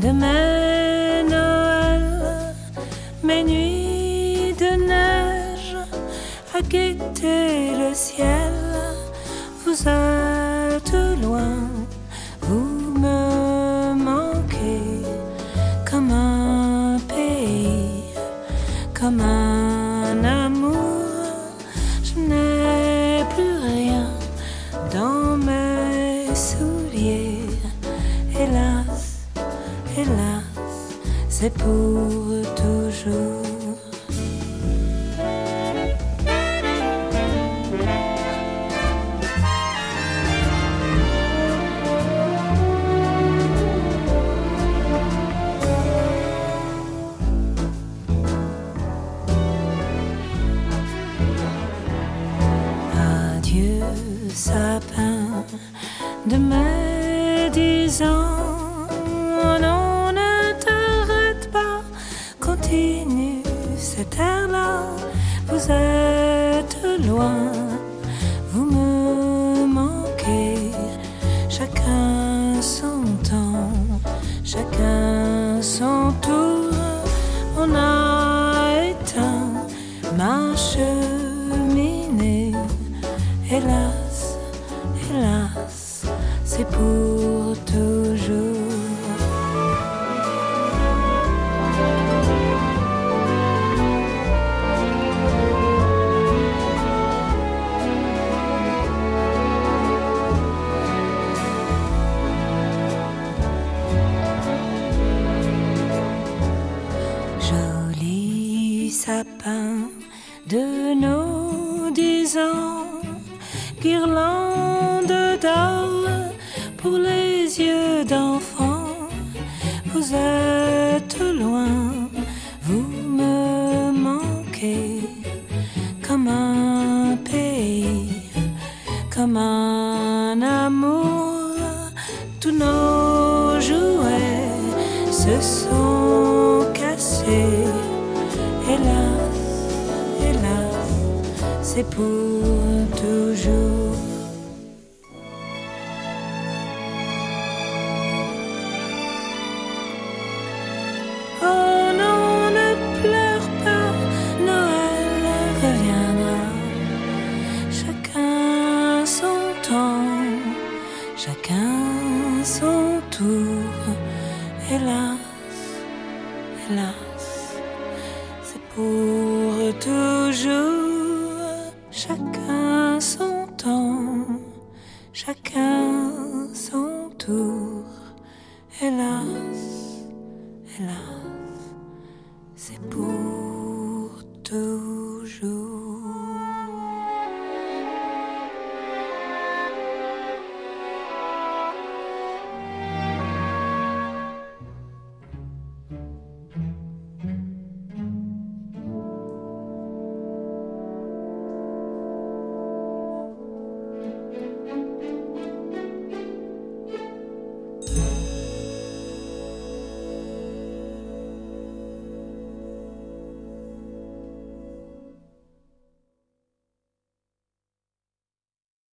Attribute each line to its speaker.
Speaker 1: de mes Noëls, mes nuits de neige à guetter le ciel. Vous êtes loin, vous me manquez comme un pays, comme un amour. Je n'ai plus rien dans mes souliers. Hélas, hélas, c'est pour toujours. Sapin de mes 10 ans, non, ne t'arrête pas, continue cet air-là. Vous êtes loin, vous me manquez, chacun son temps, chacun son tour. On a éteint ma cheminée, hélas, hélas, c'est pour toujours. Joli sapin de nos 10 ans, guirlande d'or pour les yeux d'enfant. Vous êtes loin, vous me manquez comme un pays, comme un amour. Tous nos jouets se sont cassés. Hélas, hélas, c'est pour toujours. Oh non, ne pleure pas, Noël reviendra. Chacun son temps, chacun son tour. Hélas, hélas, c'est pour toujours. Chacun son temps, chacun